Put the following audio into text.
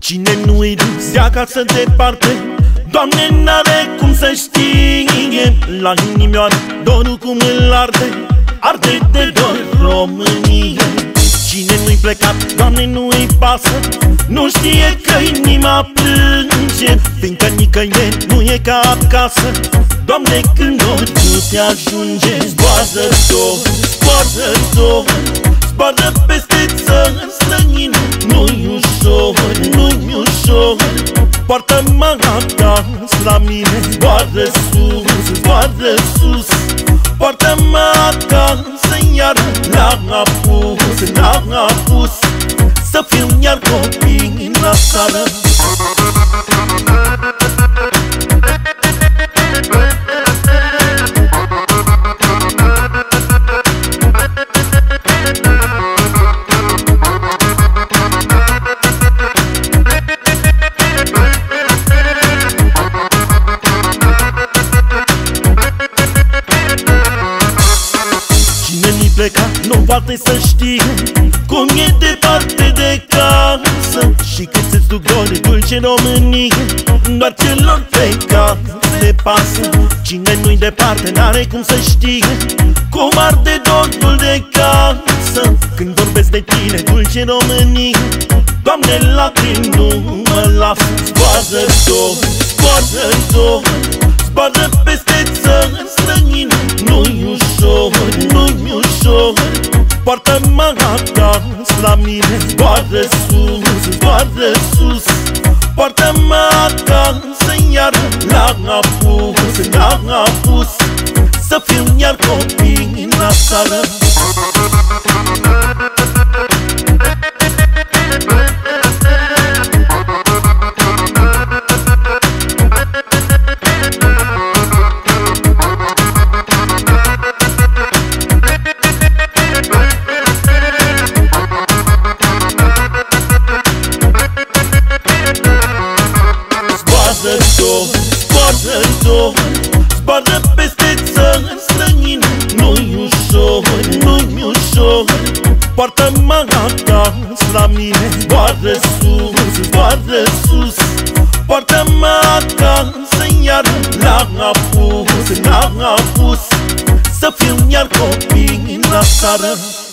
Cine nu-i dus de acasă departe, Doamne, n-are cum să știe. La inimioară dorul cum îl arde, arde de dor Românie. Cine nu-i plecat, Doamne, nu-i pasă, nu știe că inima plânge, fiindcă nicăieri nu e ca acasă. Doamne, când ori nu te ajunge, zboară-ți-o, zboară-ți-o, zboară peste țără străină. Nu-i ușor, nu-i ușor, poartă-mă acasă la mine. Zboară sus, zboară sus, poartă-mă acasă iară. N-am apus să fiu iar copii la țară. Nu poate să știe cum e departe de casă și cât se-ți duc dore dulce Românie. Doar celor plecați le pasă. Cine nu-i departe n-are cum să știe cum arde dorul de casă. Când vorbesc de tine, dulce Românie, Doamne, lacrimi nu mă lasă. Zboară-ți-o, zboară-ți-o, zboară peste țără străină. Nu-i ușor, nu-i ușor, poartă-mă acasă la mine. Zboară sus, zboară sus, poartă-mă acasă iară. N-am apus să fiu iar copii la țară. Zboară-ți-o, zboară peste țără străină. Nu-i ușor, nu-i ușor, poartă-mă acasă la mine. Zboară sus, zboară sus, poartă-mă acasă iară. N-am apus să fiu iar copii la țară.